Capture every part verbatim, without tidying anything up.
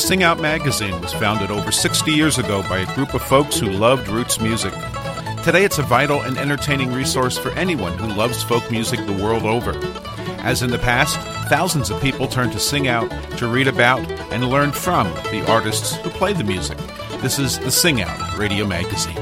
Sing Out magazine was founded over sixty years ago by a group of folks who loved roots music. Today it's a vital and entertaining resource for anyone who loves folk music the world over. As in the past, thousands of people turn to Sing Out to read about and learn from the artists who play the music. This is the Sing Out Radio Magazine.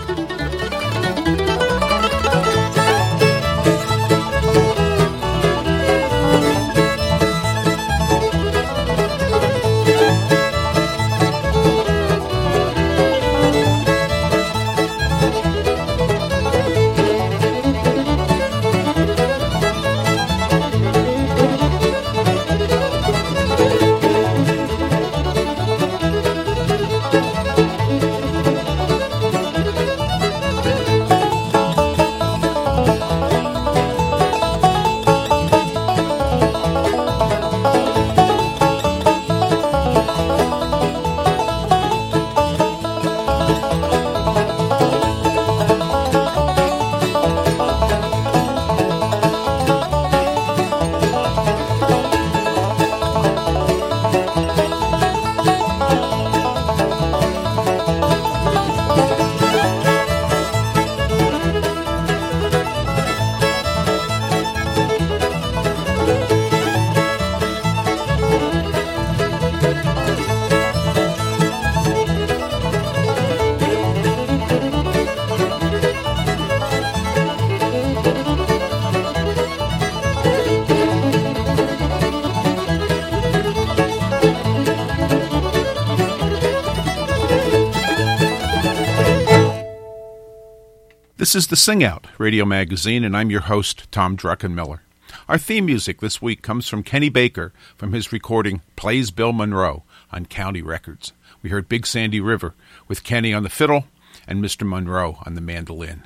This is the Sing Out Radio Magazine, and I'm your host, Tom Druckenmiller. Our theme music this week comes from Kenny Baker from his recording Plays Bill Monroe on County Records. We heard Big Sandy River with Kenny on the fiddle and Mister Monroe on the mandolin.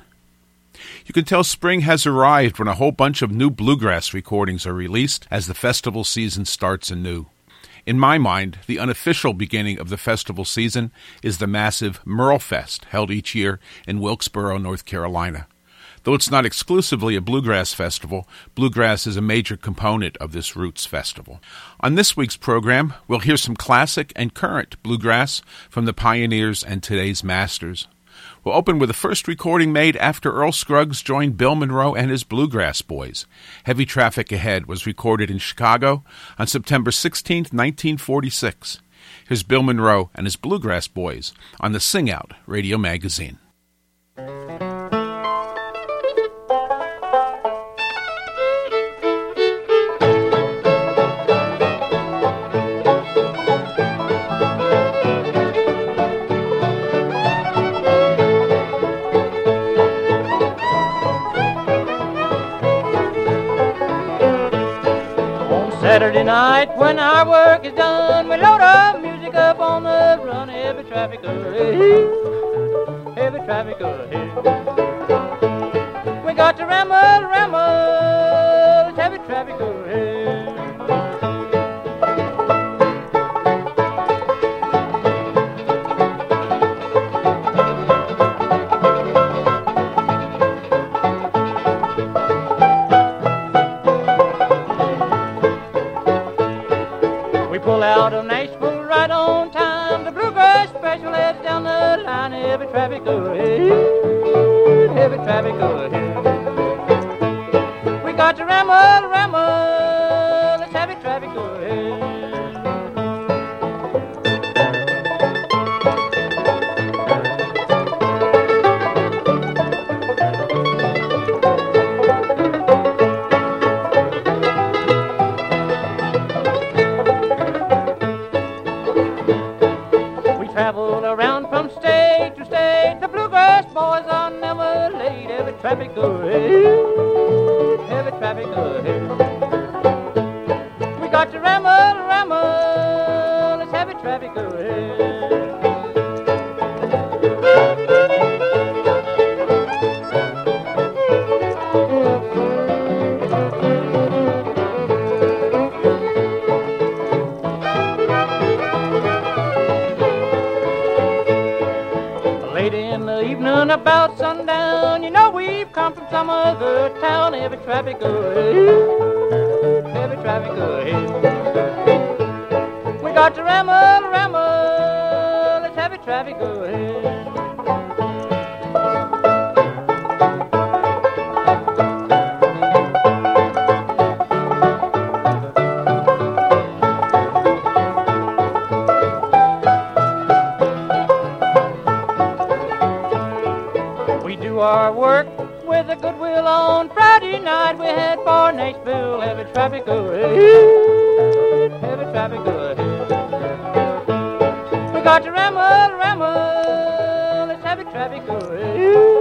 You can tell spring has arrived when a whole bunch of new bluegrass recordings are released as the festival season starts anew. In my mind, the unofficial beginning of the festival season is the massive Merle Fest held each year in Wilkesboro, North Carolina. Though it's not exclusively a bluegrass festival, bluegrass is a major component of this Roots Festival. On this week's program, we'll hear some classic and current bluegrass from the pioneers and today's masters. We'll open with the first recording made after Earl Scruggs joined Bill Monroe and his Bluegrass Boys. Heavy Traffic Ahead was recorded in Chicago on September sixteenth, nineteen forty-six. Here's Bill Monroe and his Bluegrass Boys on the Sing Out Radio Magazine. Saturday night when our work is done, we load up music up on the run. Heavy traffic ahead, heavy traffic ahead. We got to ramble, ramble, it's heavy traffic ahead. Pull out of Nashville right on time. The bluegrass special heads down the line. Heavy traffic ahead, heavy traffic ahead. We got to ramble, ramble, it's heavy traffic ahead. Traffic ahead, heavy traffic ahead. We got to ramble, ramble, it's heavy traffic ahead. Late in the evening about sundown, you know we've come from some other town. Heavy traffic ahead, heavy traffic ahead. We got to ramble, ramble, let's have it, traffic, go ahead. We do our work with a goodwill on Friday night. We head for Nashville, heavy traffic, go ahead, heavy traffic, go ahead. We got to ramble, ramble, let's have it, traffic, go ahead.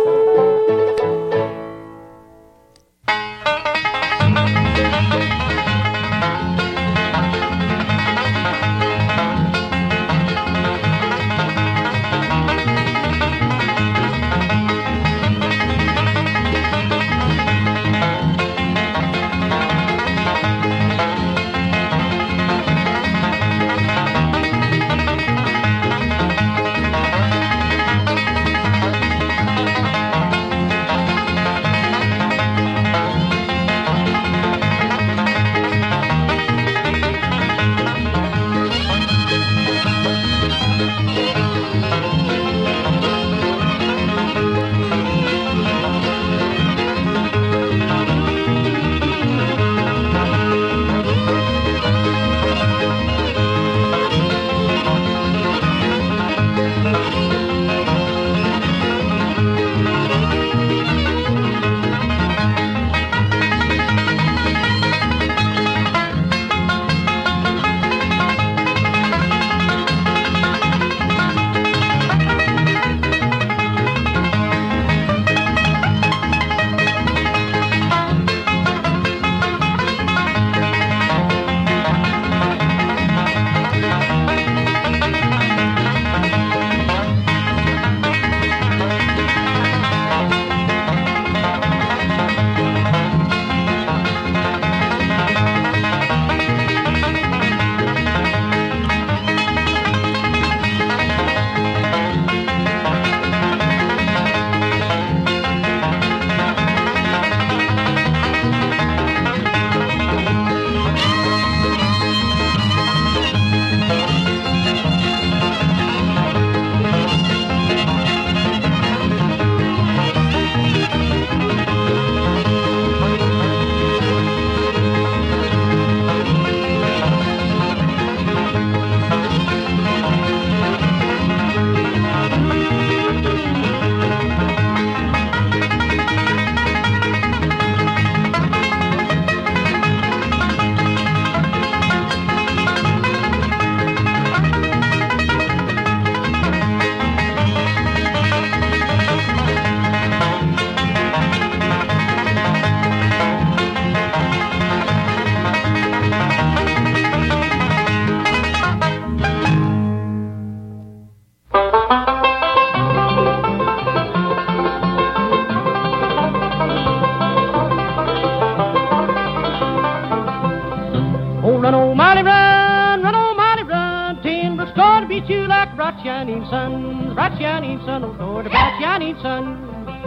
Shining sun, bright shining sun, oh Lord, the bright shining sun.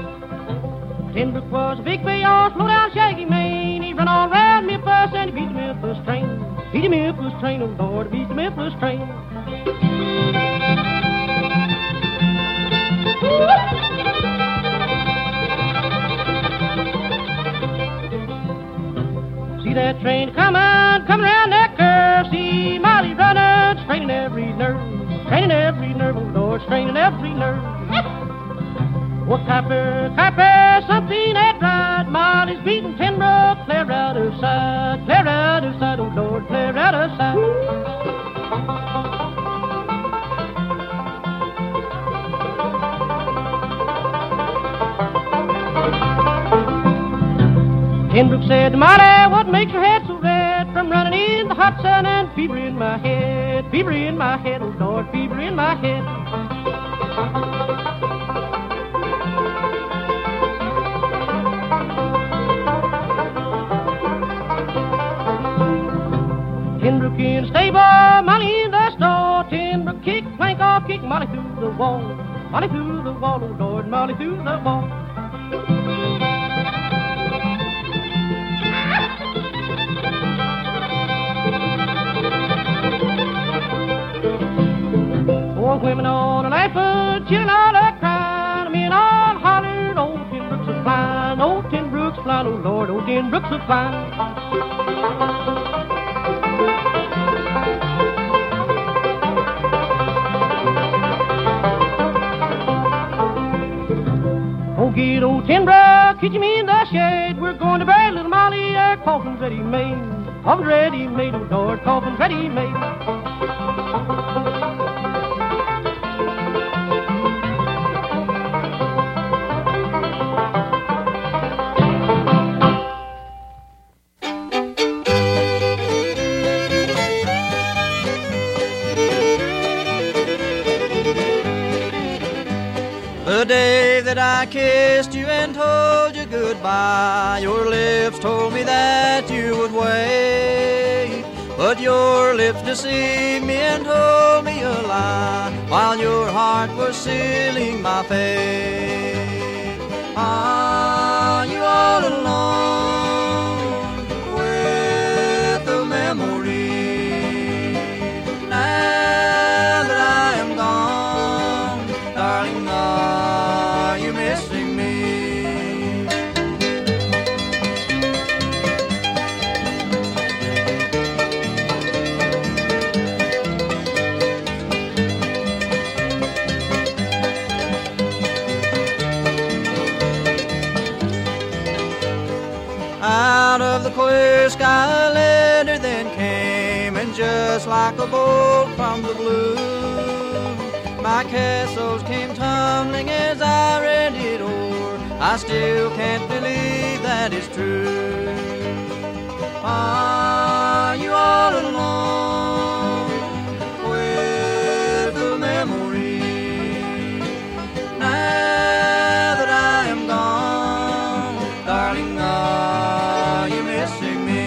Tin Brook was a big bay on slow down shaggy mane. He run all round Memphis and he beat the Memphis train. Beat the Memphis train, oh Lord, beat the Memphis train. See that train coming, coming around that curve. See Molly running, straining every nerve. Straining every nerve, oh Lord, straining every nerve. Well, Copper, Copper, something ain't right. Molly's beating Tin Brook, clear out of sight, clear out of sight, oh Lord, clear out of sight. Tin Brook said to Molly, what makes your head so red? From running in the hot sun and fever in my head, fever in my head, oh Lord, fever in my head. Tin Brook in the stable, Molly in the store. Tin Brook kick, plank off, kick Molly through the wall, Molly through the wall, oh Lord, Molly through the wall. women on a lifeboat, children all a crying. Men all hollered, old Tin Brooks is flying, old Tin Brooks flying, oh Lord, old Tin Brooks is flying. Oh, get old Tin Brook, catch him in the shade. We're going to bury little Molly, our coffin's ready made. Coffin's ready made, oh Lord, coffin's ready made. The day that I kissed you and told you goodbye, your lips told me that you would wait. But your lips deceived me and told me a lie, while your heart was sealing my fate. Ah, you all alone with a memory. Now that I am gone, darling, are you missing me? Out of the clear sky a letter then came, and just like a bolt from the blue, my castles came tumbling as I read it o'er. I still can't believe that it's true. Are you all alone with a memory? Now that I am gone, darling, are you missing me?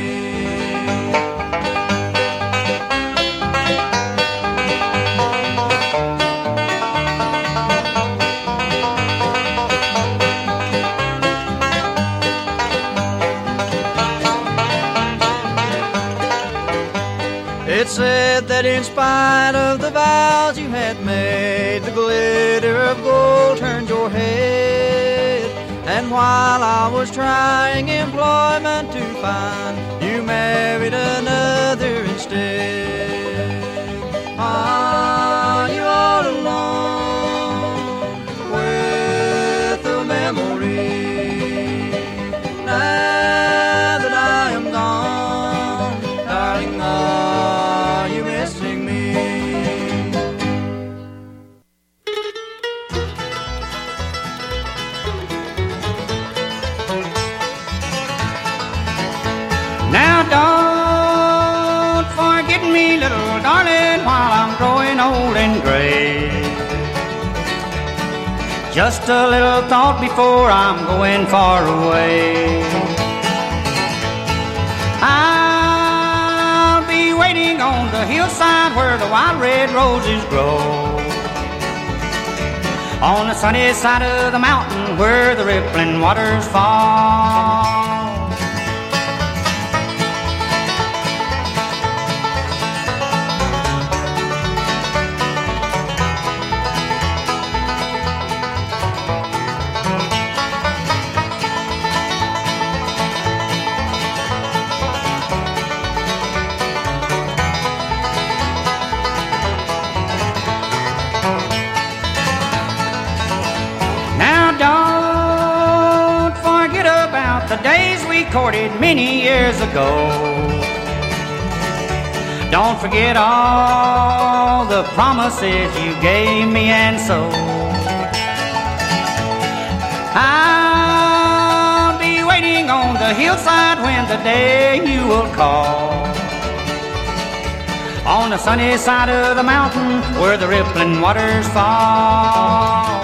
It said that in spite of the vows you had made, the glitter of gold turned your head. And while I was trying employment to find, you married another instead. Are you all alone with a memory? Now that I am gone, darling, are you missing me? Now don't forget me, little darling, while I'm growing old and gray. Just a little thought before I'm going far away. I'll be waiting on the hillside where the wild red roses grow, on the sunny side of the mountain where the rippling waters fall. The days we courted many years ago. Don't forget all the promises you gave me, and so I'll be waiting on the hillside when the day you will call, on the sunny side of the mountain where the rippling waters fall.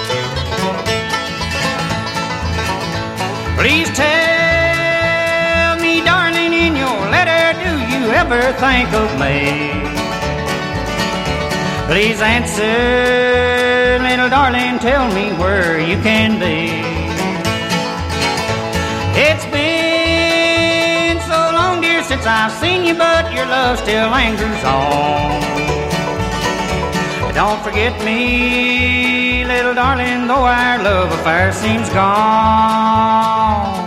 Please tell ever think of me. Please answer, little darling, tell me where you can be. It's been so long, dear, since I've seen you, but your love still lingers on. Don't forget me, little darling, though our love affair seems gone.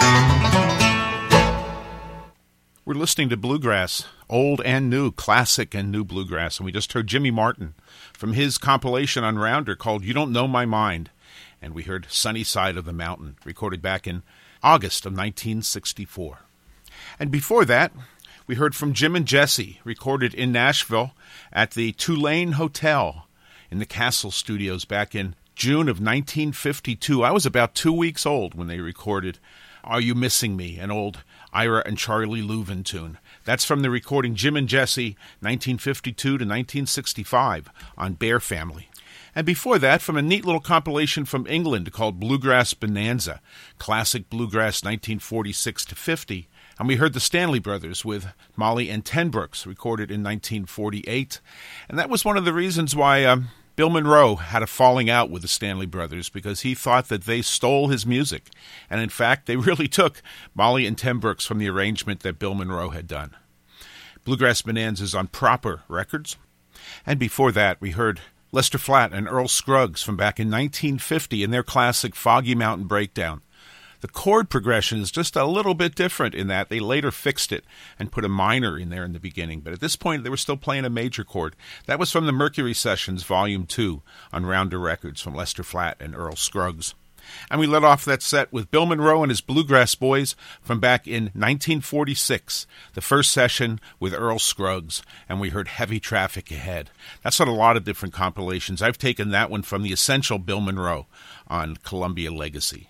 We're listening to bluegrass, old and new, classic and new bluegrass, and we just heard Jimmy Martin from his compilation on Rounder called You Don't Know My Mind, and we heard Sunny Side of the Mountain, recorded back in August of nineteen sixty-four. And before that, we heard from Jim and Jesse, recorded in Nashville at the Tulane Hotel in the Castle Studios back in June of nineteen fifty-two. I was about two weeks old when they recorded Are You Missing Me, an old Ira and Charlie Louvin tune. That's from the recording Jim and Jesse, nineteen fifty-two to nineteen sixty-five, on Bear Family. And before that, from a neat little compilation from England called Bluegrass Bonanza, classic bluegrass nineteen forty-six to fifty. And we heard the Stanley Brothers with Molly and Ten Brooks, recorded in nineteen forty-eight. And that was one of the reasons why um, Bill Monroe had a falling out with the Stanley Brothers, because he thought that they stole his music. And in fact, they really took Molly and Ten Brooks from the arrangement that Bill Monroe had done. Bluegrass Bonanza is on Proper Records. And before that, we heard Lester Flatt and Earl Scruggs from back in nineteen fifty in their classic Foggy Mountain Breakdown. The chord progression is just a little bit different in that they later fixed it and put a minor in there in the beginning. But at this point, they were still playing a major chord. That was from the Mercury Sessions, Volume two, on Rounder Records from Lester Flatt and Earl Scruggs. And we let off that set with Bill Monroe and his Bluegrass Boys from back in nineteen forty-six, the first session with Earl Scruggs, and we heard Heavy Traffic Ahead. That's on a lot of different compilations. I've taken that one from the Essential Bill Monroe on Columbia Legacy.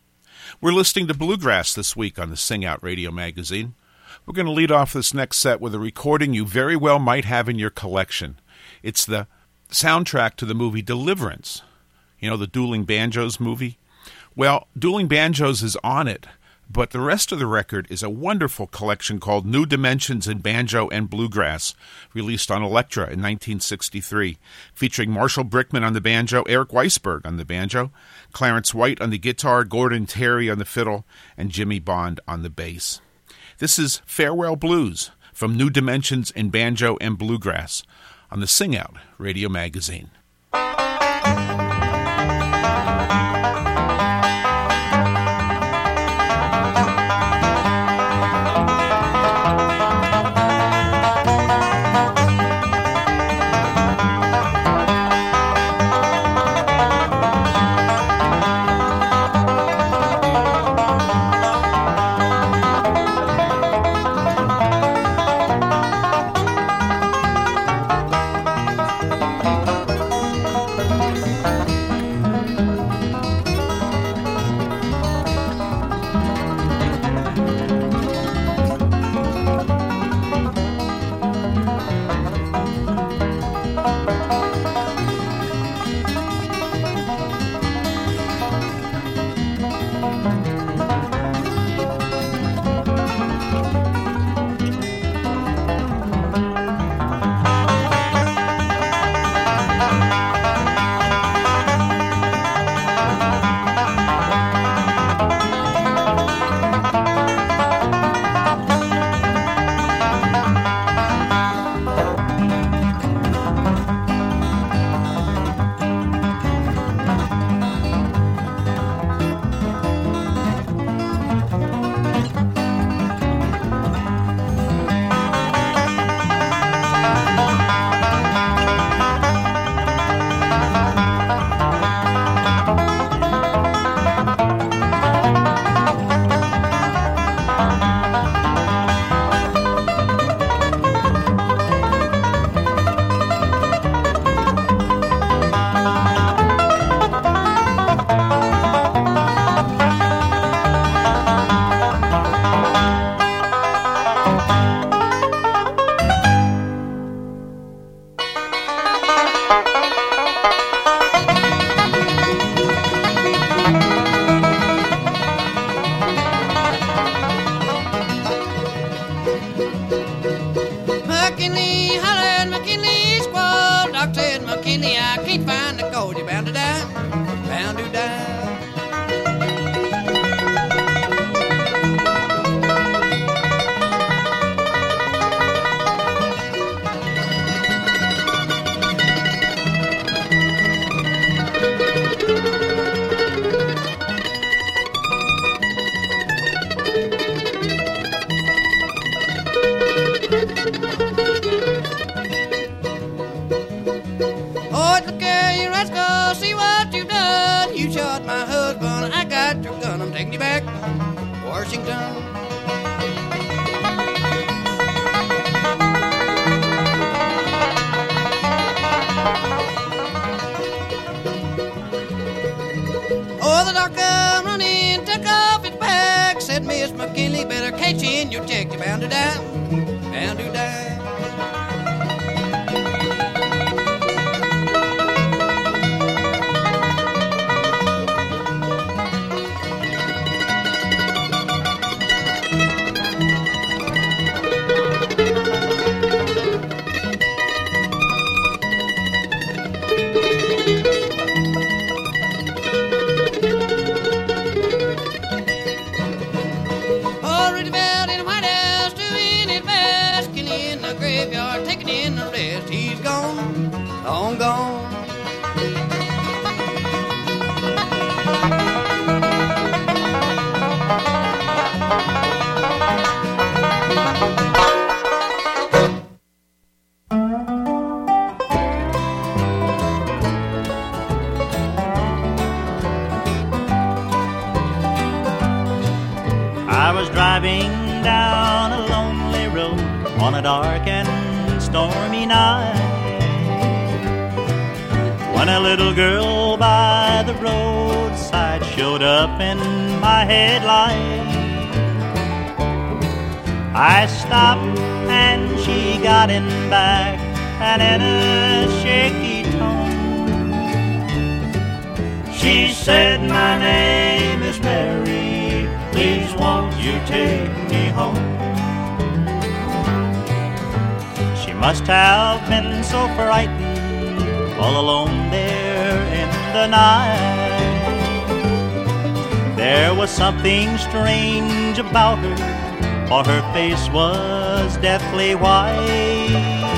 We're listening to Bluegrass this week on the Sing Out Radio Magazine. We're going to lead off this next set with a recording you very well might have in your collection. It's the soundtrack to the movie Deliverance. You know, the Dueling Banjos movie? Well, Dueling Banjos is on it, but the rest of the record is a wonderful collection called New Dimensions in Banjo and Bluegrass, released on Elektra in nineteen sixty-three, featuring Marshall Brickman on the banjo, Eric Weisberg on the banjo, Clarence White on the guitar, Gordon Terry on the fiddle, and Jimmy Bond on the bass. This is Farewell Blues from New Dimensions in Banjo and Bluegrass on the Sing Out Radio Magazine. you rascal, see what you've done. You shot my husband, I got your gun. I'm taking you back to Washington. Oh, the doc come running, took off his back, said, Miss McKinley, better catch in your check. You're bound to die, bound to die. Long gone. I was driving down a lonely road on a dark and stormy night, when a little girl by the roadside showed up in my headlight. I stopped and she got in back, and in a shaky tone she said, my name is Mary, please won't you take me home. She must have been so frightened, all alone there in the night. There was something strange about her, for her face was deathly white.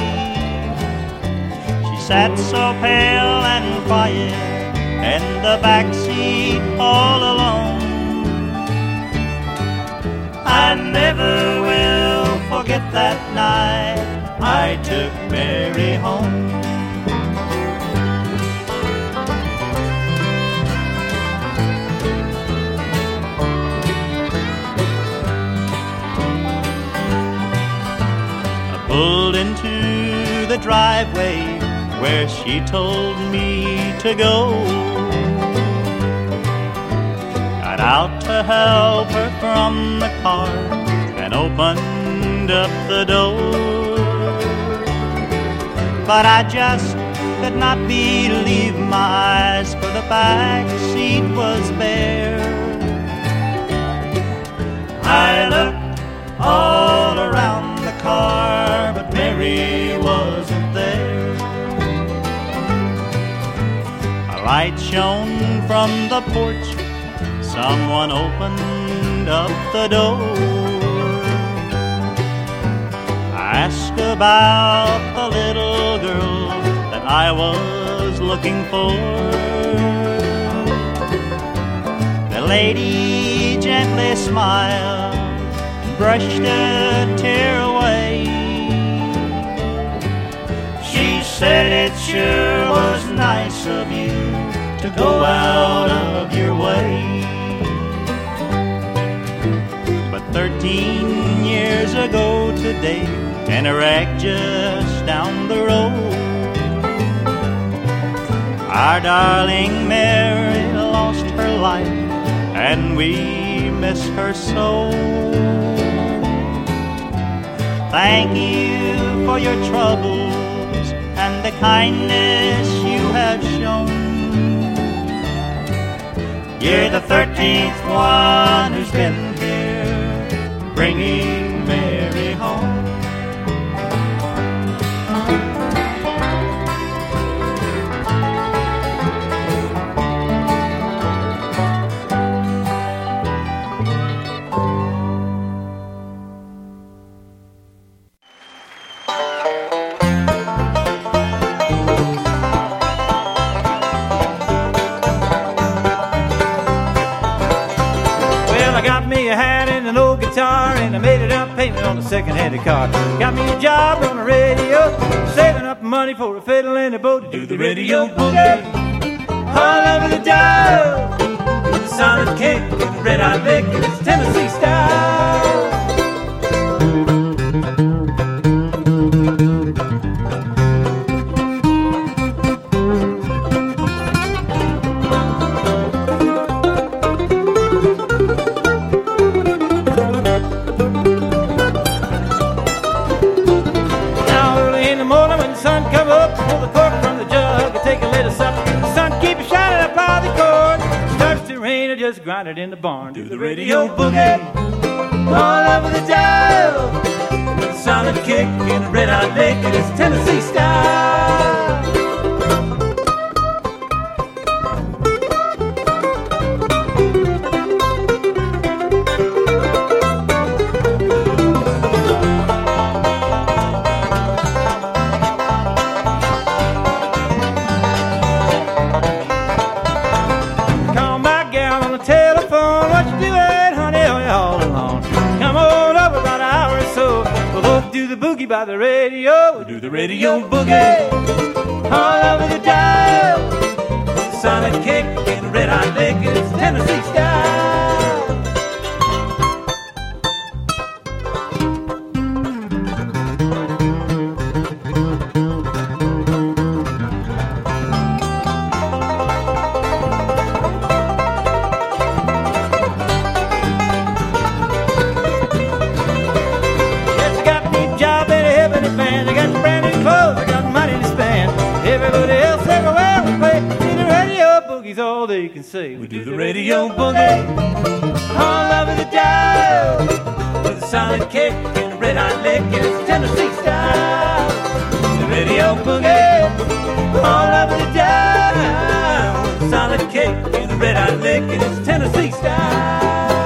She sat so pale and quiet in the back seat all alone. I never will forget that night I took Mary home. Pulled into the driveway where she told me to go. Got out to help her from the car and opened up the door. But I just could not believe my eyes, for the back seat was bare. I looked all around the car, but Mary wasn't there. A light shone from the porch, someone opened up the door. I asked about the little girl that I was looking for. The lady gently smiled, brushed a tear away. She said, it sure was nice of you to go out of your way. But thirteen years ago today, in a wreck just down the road, our darling Mary lost her life, and we miss her so. Thank you for your troubles and the kindness you have shown. You're the thirteenth one who's been here, bringing Mary home. guitar and I made a down payment on a second-hand car. Got me a job on the radio, saving up money for a fiddle and a bow to do the radio boogie. All over the dial, with a solid kick and a red-hot lick, and it's Tennessee style. Just grind it in the barn. Do the radio boogie all over the dial with a solid kick and a red hot lick, and it's Tennessee style. By the radio, we'll do the radio boogie all over the dial. Solid kick and a red hot lick, it's Tennessee style. All they can say. We do the radio boogie all over the dial with a solid kick and a red hot lick, and it's Tennessee style. The radio boogie all over the dial with a solid kick and a red hot lick, and it's Tennessee style.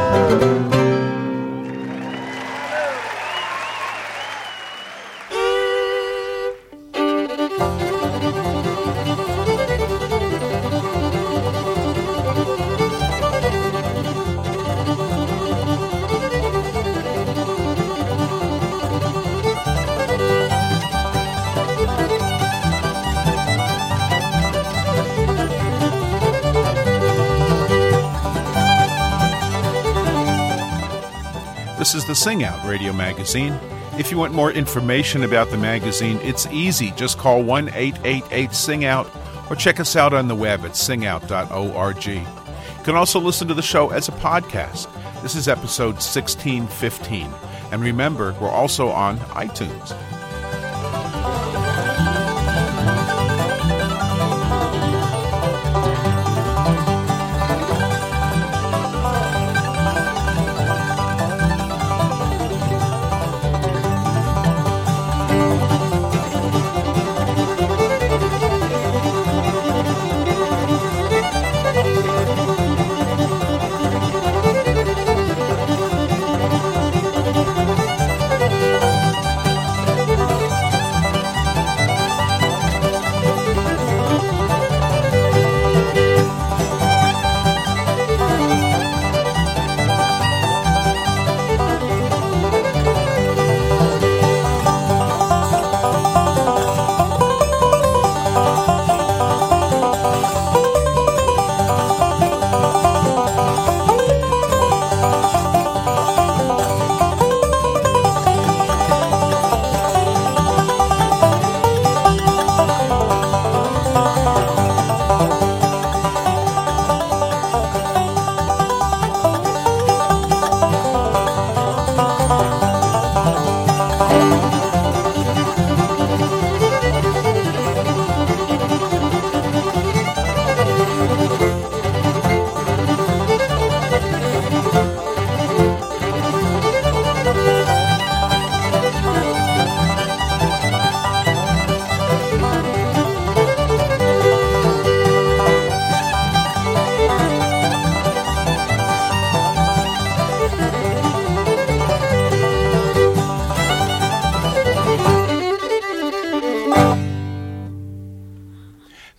This is the Sing Out Radio Magazine. If you want more information about the magazine, it's easy. Just call one eight eight eight sing out or check us out on the web at sing out dot org. You can also listen to the show as a podcast. This is episode sixteen fifteen. And remember, we're also on iTunes.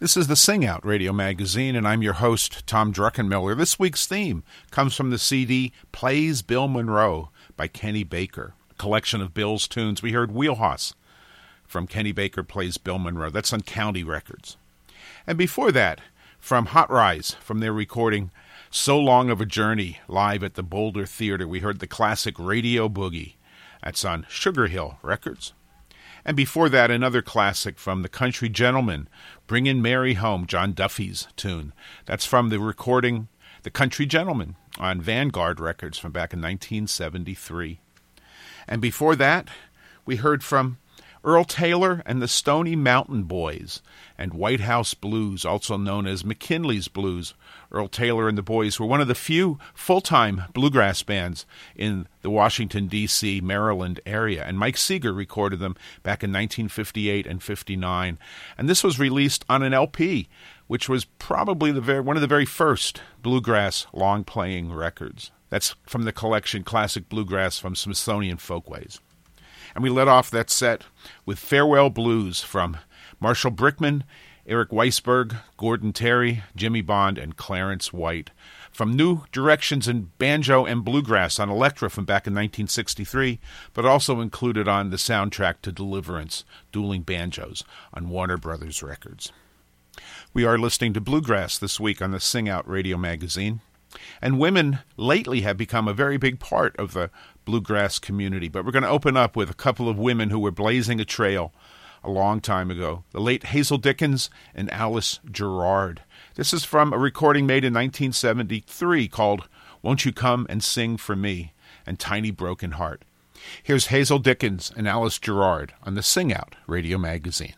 This is the Sing Out Radio Magazine, and I'm your host, Tom Druckenmiller. This week's theme comes from the C D Plays Bill Monroe by Kenny Baker, a collection of Bill's tunes. We heard Wheelhouse from Kenny Baker Plays Bill Monroe. That's on County Records. And before that, from Hot Rise, from their recording So Long of a Journey, live at the Boulder Theater, we heard the classic Radio Boogie. That's on Sugar Hill Records. And before that, another classic from the Country Gentlemen, Bringin' Mary Home, John Duffy's tune. That's from the recording The Country Gentlemen on Vanguard Records from back in nineteen seventy-three. And before that, we heard from Earl Taylor and the Stony Mountain Boys and White House Blues, also known as McKinley's Blues. Earl Taylor and the Boys were one of the few full-time bluegrass bands in the Washington, D C, Maryland area, and Mike Seeger recorded them back in nineteen fifty-eight and fifty-nine. And this was released on an L P, which was probably the very, one of the very first bluegrass long-playing records. That's from the collection Classic Bluegrass from Smithsonian Folkways. And we let off that set with Farewell Blues from Marshall Brickman, Eric Weisberg, Gordon Terry, Jimmy Bond, and Clarence White. From New Directions in Banjo and Bluegrass on Elektra from back in nineteen sixty-three, but also included on the soundtrack to Deliverance, Dueling Banjos on Warner Brothers Records. We are listening to Bluegrass this week on the Sing Out Radio Magazine. And women lately have become a very big part of the bluegrass community. But we're going to open up with a couple of women who were blazing a trail a long time ago. The late Hazel Dickens and Alice Gerrard. This is from a recording made in nineteen seventy-three called Won't You Come and Sing for Me and Tiny Broken Heart. Here's Hazel Dickens and Alice Gerrard on the Sing Out Radio Magazine.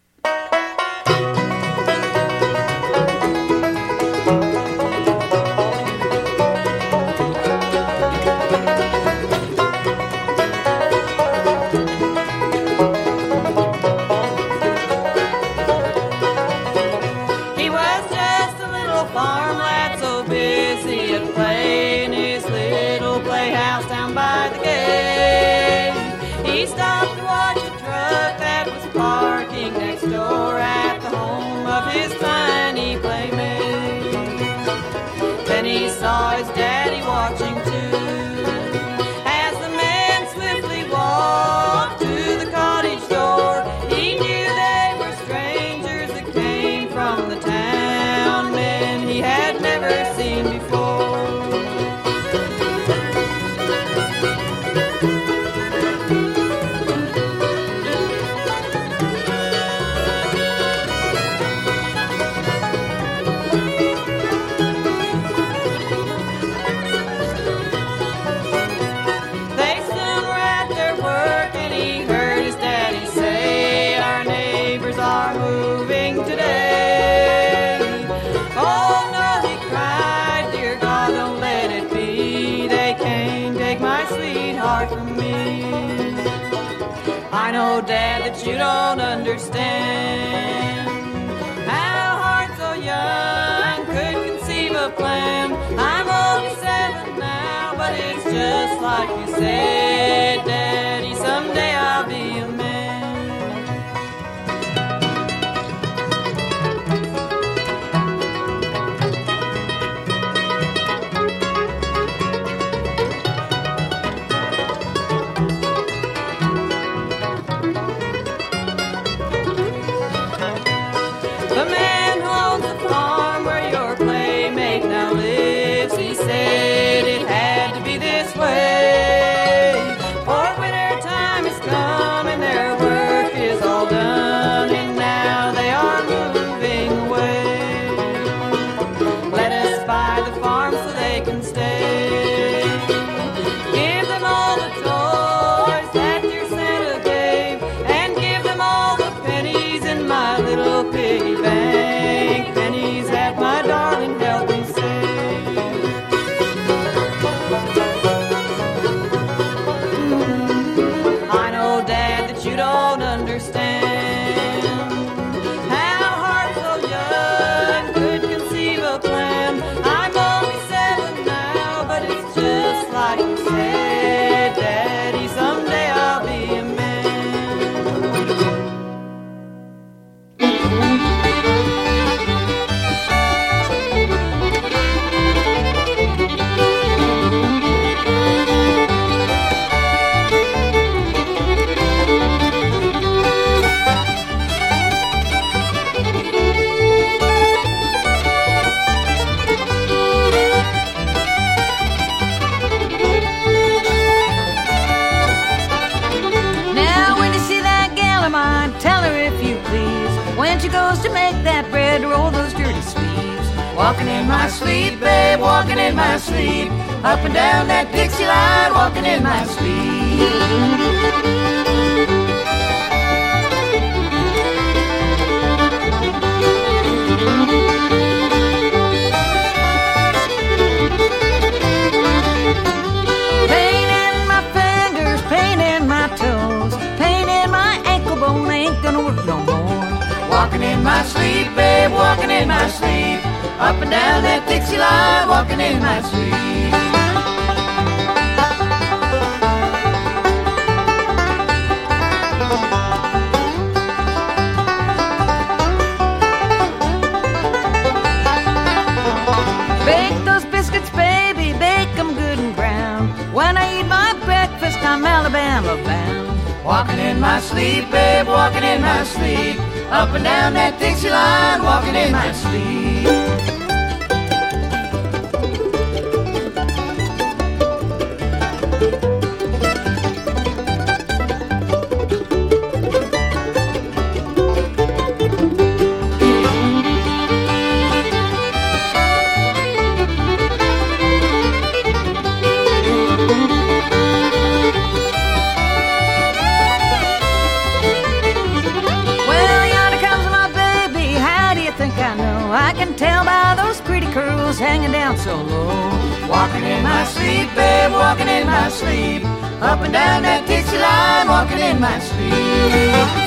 Saw his daddy watching too. As the man swiftly walked to the cottage door, he knew they were strangers that came from the town, men he had never seen before. I know, Dad, that you don't understand how hearts so young could conceive a plan. I'm only seven now, but it's just like you said, Daddy, someday I'll be a man. Walking in my sleep, babe, walking in my sleep. Up and down that Dixie line, walking in my sleep. Pain in my fingers, pain in my toes, pain in my ankle bone, ain't gonna work no more. Walking in my sleep, babe, walking in my sleep. Up and down that Dixie line, walking in my sleep. Bake those biscuits, baby, bake them good and brown. When I eat my breakfast, I'm Alabama bound. Walking in my sleep, babe, walking in my sleep. Up and down that Dixie line, walking in my sleep. Hanging down so low. Walking in my sleep, babe, walking in my sleep. Up and down that Dixie line, walking in my sleep.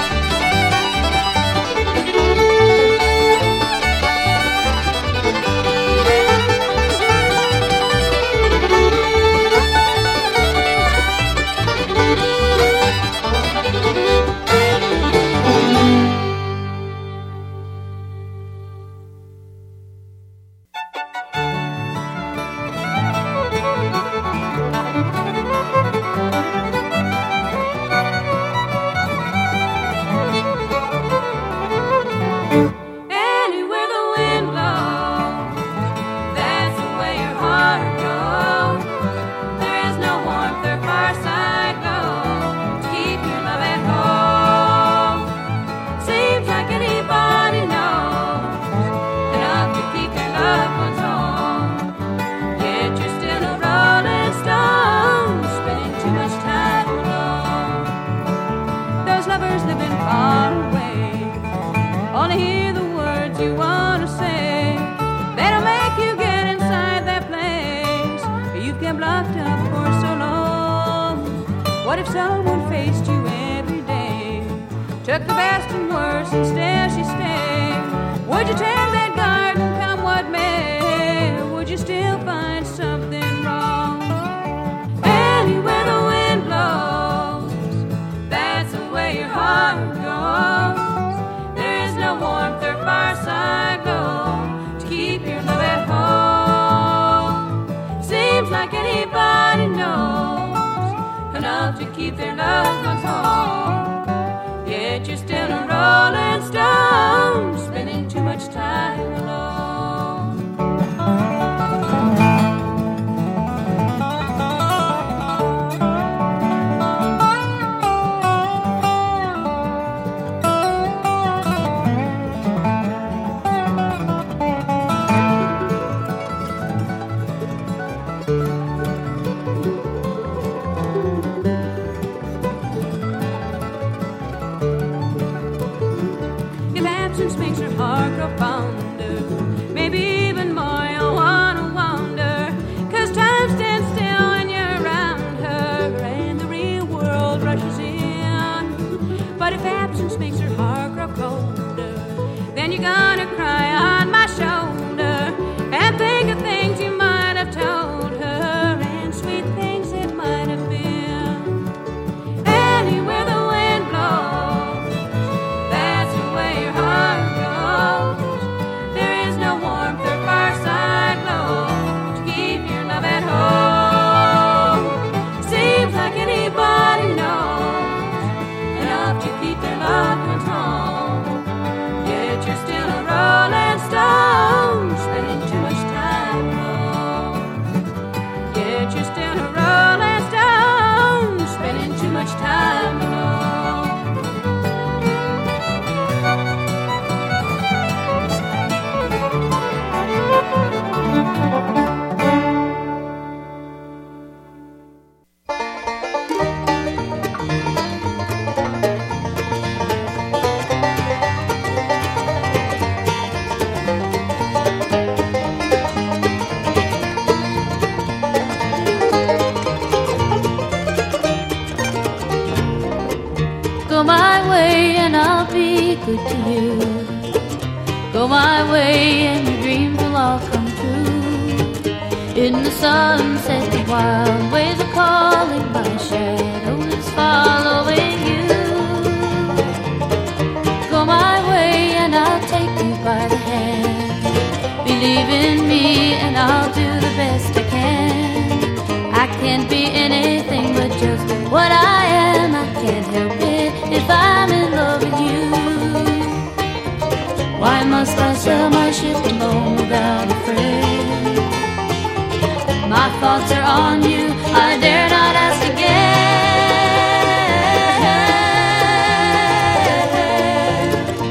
good to you. Go my way and your dreams will all come true. In the sunset, the wild waves are calling, my shadow is following you. Go my way and I'll take you by the hand. Believe in me and I'll do the best I can. I can't be anything but just what I am. I can't help it if I'm in love with you. Why must I sail my ship alone without a friend? My thoughts are on you, I dare not ask again.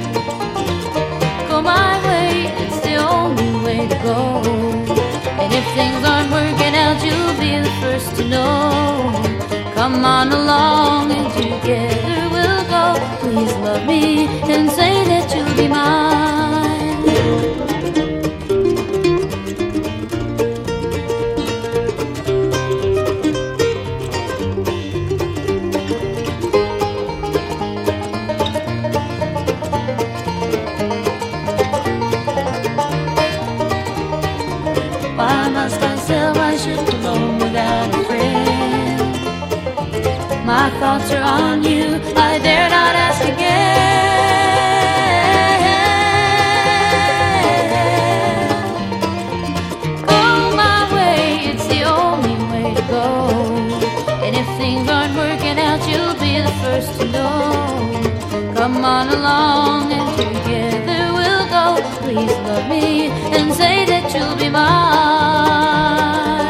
Go my way, it's the only way to go. And if things aren't working out, you'll be the first to know. Come on along and together we'll go. Please love me and say that you'll be mine. Why must I sail my ship alone without a friend? My thoughts are on you, I dare not ask again. Go my way, it's the only way to go. And if things aren't working out, you'll be the first to know. Come on along and together we'll go. Please love me and say that you'll be mine.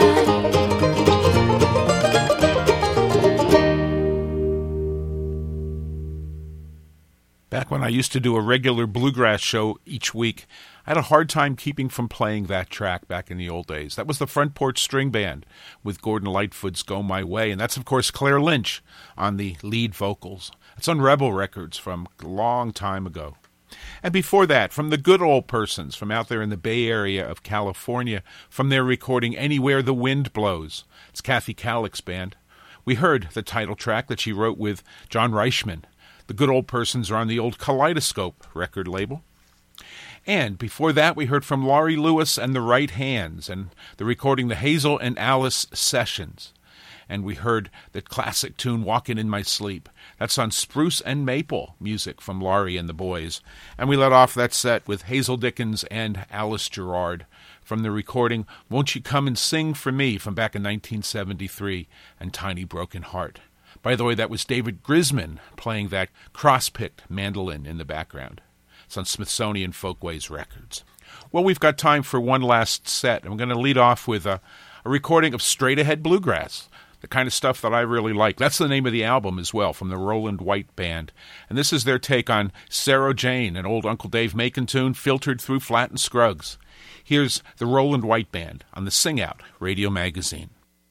Back when I used to do a regular bluegrass show each week, I had a hard time keeping from playing that track back in the old days. That was the Front Porch String Band with Gordon Lightfoot's Go My Way, and that's, of course, Claire Lynch on the lead vocals. It's on Rebel Records from a long time ago. And before that, from the Good Old Persons from out there in the Bay Area of California, from their recording Anywhere the Wind Blows. It's Kathy Kallick's band. We heard the title track that she wrote with John Reichman. The Good Old Persons are on the old Kaleidoscope record label. And before that, we heard from Laurie Lewis and the Right Hands and the recording the Hazel and Alice Sessions. And we heard the classic tune Walkin' in My Sleep. That's on Spruce and Maple music from Laurie and the Boys. And we let off that set with Hazel Dickens and Alice Gerard from the recording Won't You Come and Sing for Me from back in nineteen seventy-three and Tiny Broken Heart. By the way, that was David Grisman playing that cross-picked mandolin in the background. It's on Smithsonian Folkways Records. Well, we've got time for one last set. I'm going to lead off with a, a recording of Straight Ahead Bluegrass, the kind of stuff that I really like. That's the name of the album as well, from the Roland White Band. And this is their take on Sarah Jane, an old Uncle Dave Macon tune filtered through Flatt and Scruggs. Here's the Roland White Band on the Sing Out Radio Magazine.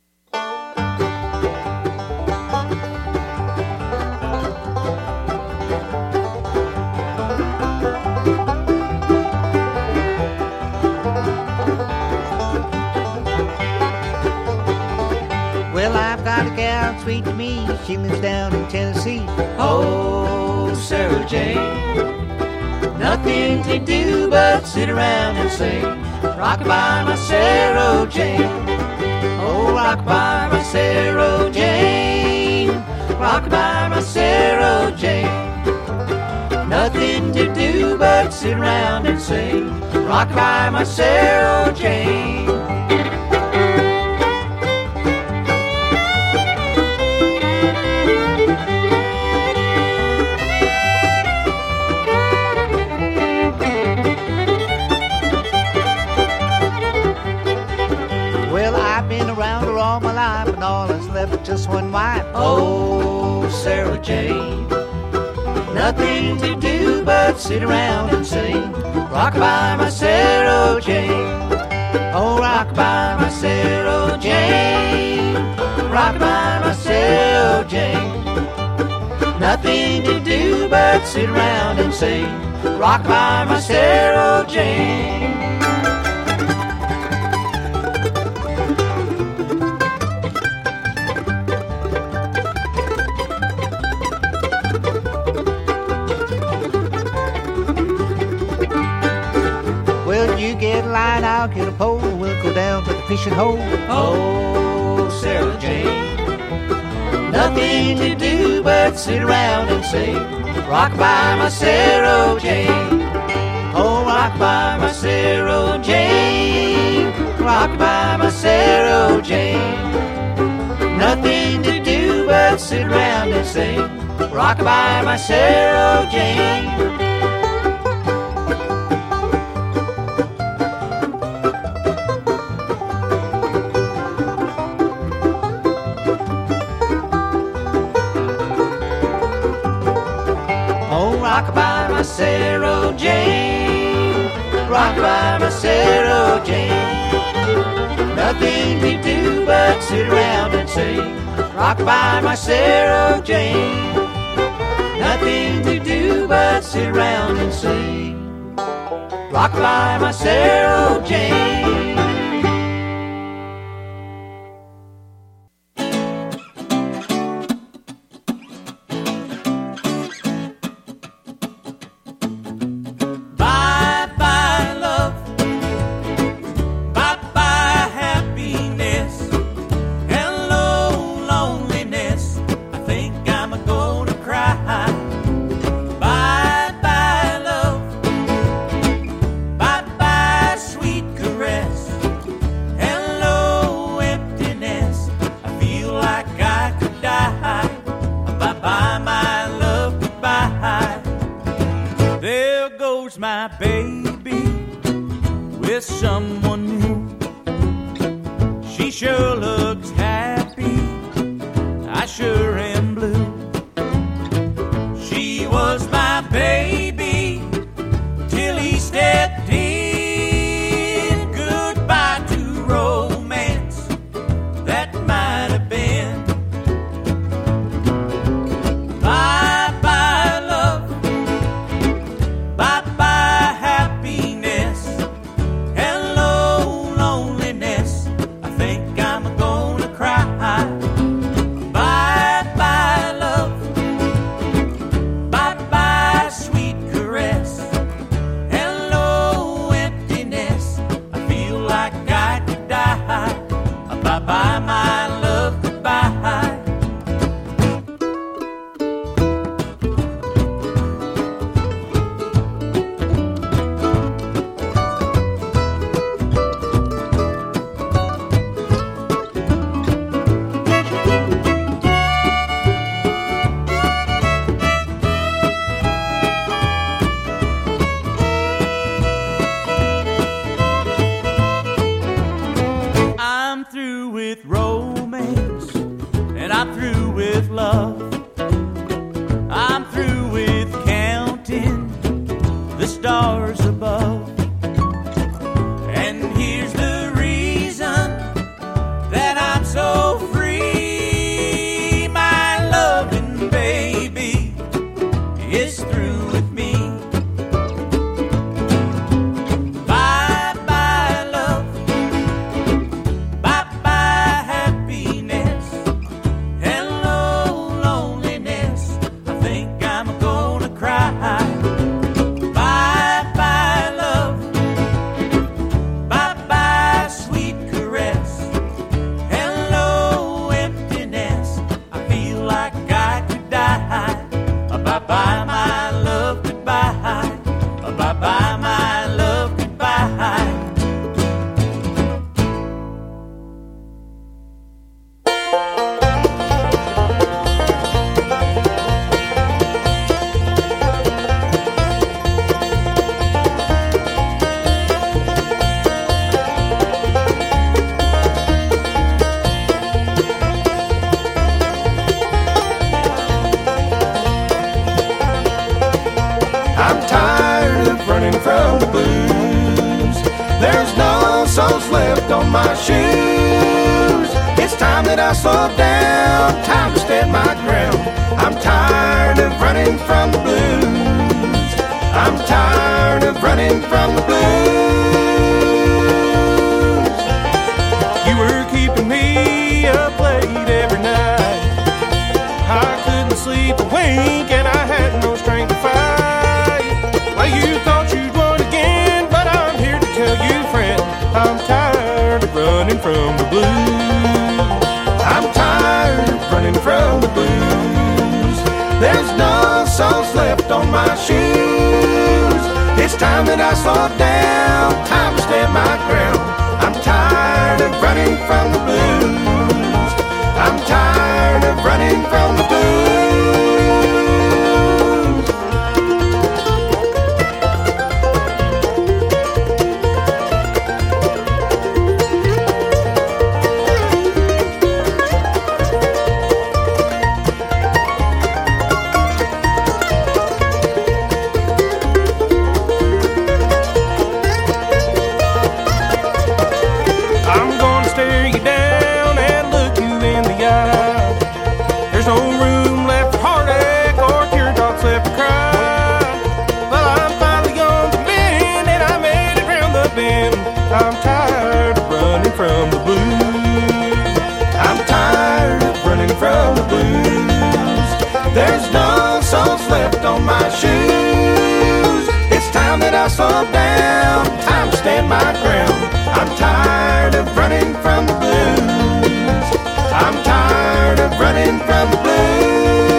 Sweet to me, she lives down in Tennessee. Oh, Sarah Jane, nothing to do but sit around and sing. Rock-a-bye, my Sarah Jane. Oh, rock-a-bye, my Sarah Jane. Rock-a-bye, my Sarah Jane. Nothing to do but sit around and sing. Rock-a-bye, my Sarah Jane. All my life and all that's left but just one wife. Oh, Sarah Jane, nothing to do but sit around and sing. Rock-a-bye, my Sarah Jane. Oh, rock-a-bye, my Sarah Jane. Rock-a-bye, my Sarah Jane. Nothing to do but sit around and sing. Rock-a-bye, my Sarah Jane. a line, I'll get a pole, and we'll go down to the fishing hole. Oh, Sarah Jane, nothing to do but sit around and sing. Rock by my Sarah Jane. Oh, rock by my Sarah Jane. Rock by my Sarah Jane. Nothing to do but sit around and sing. Rock by my Sarah Jane. Rock by my Sarah Jane. Rock by my Sarah Jane. Nothing to do but sit around and sing. Rock by my Sarah Jane. Nothing to do but sit around and sing. Rock by my Sarah Jane. You thought you'd won again, but I'm here to tell you, friend, I'm tired of running from the blues. I'm tired of running from the blues. There's no soles left on my shoes. It's time that I slow down, time to stand my ground. I'm tired of running from the blues. I'm tired of running from the blues. There's no soles left on my shoes. It's time that I slow down, time to stand my ground. I'm tired of running from the blues. I'm tired of running from the blues.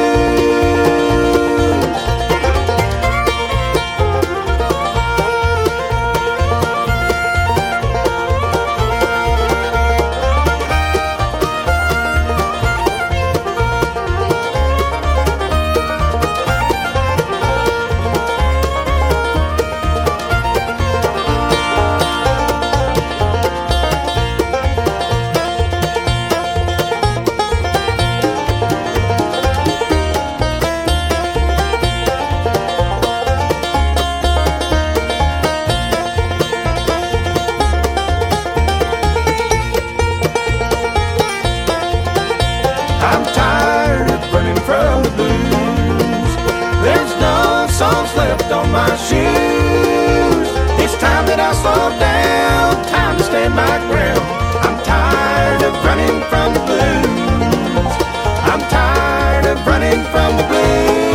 On my shoes, it's time that I slow down, time to stand my ground. I'm tired of running from the blues. I'm tired of running from the blues.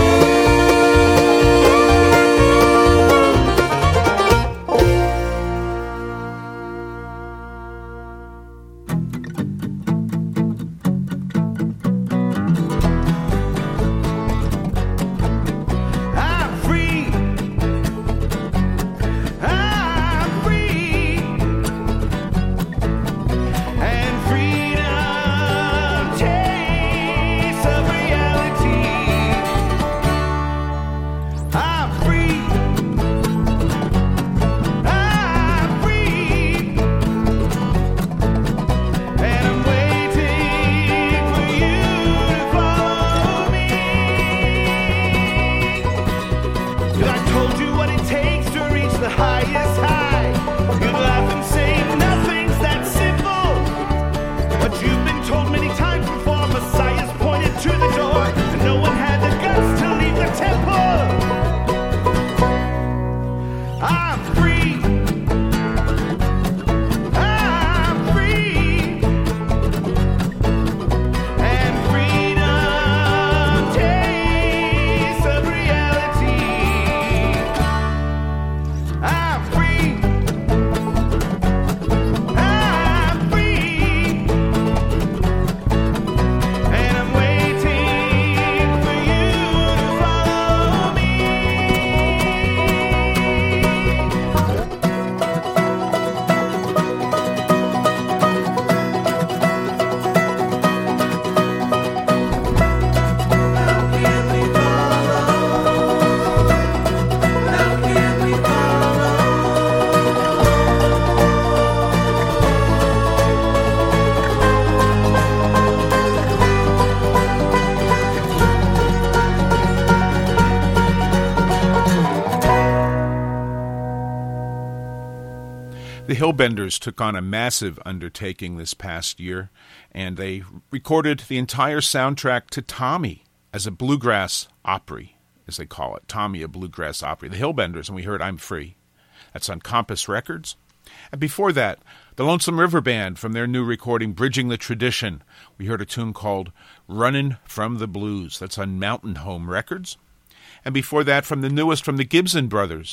The Hillbenders took on a massive undertaking this past year, and they recorded the entire soundtrack to Tommy as a bluegrass Opry, as they call it. Tommy, a bluegrass Opry. The Hillbenders, and we heard I'm Free. That's on Compass Records. And before that, the Lonesome River Band from their new recording, Bridging the Tradition. We heard a tune called Runnin' from the Blues. That's on Mountain Home Records. And before that, from the newest from the Gibson Brothers,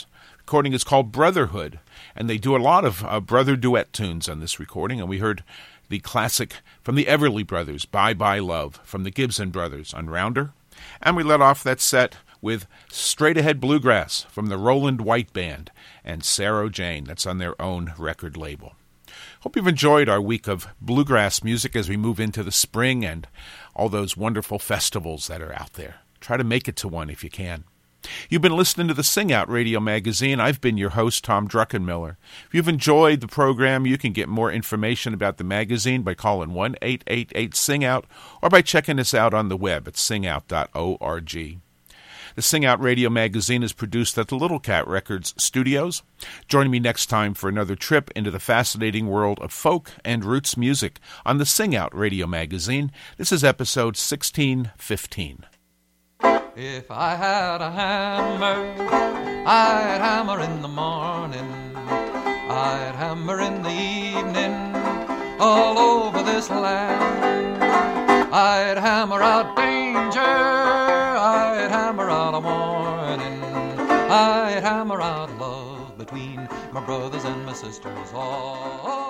recording is called Brotherhood, and they do a lot of uh, brother duet tunes on this recording, and we heard the classic from the Everly Brothers, Bye Bye Love, from the Gibson Brothers on Rounder, and we let off that set with Straight Ahead Bluegrass from the Roland White Band and Sarah Jane. That's on their own record label. Hope you've enjoyed our week of bluegrass music as we move into the spring and all those wonderful festivals that are out there. Try to make it to one if you can. You've been listening to the Sing Out Radio Magazine. I've been your host, Tom Druckenmiller. If you've enjoyed the program, you can get more information about the magazine by calling one eight eight eight sing out or by checking us out on the web at sing out dot org. The Sing Out Radio Magazine is produced at the Little Cat Records studios. Join me next time for another trip into the fascinating world of folk and roots music on the Sing Out Radio Magazine. This is episode sixteen fifteen. If I had a hammer, I'd hammer in the morning, I'd hammer in the evening, all over this land. I'd hammer out danger, I'd hammer out a warning, I'd hammer out love between my brothers and my sisters. Oh,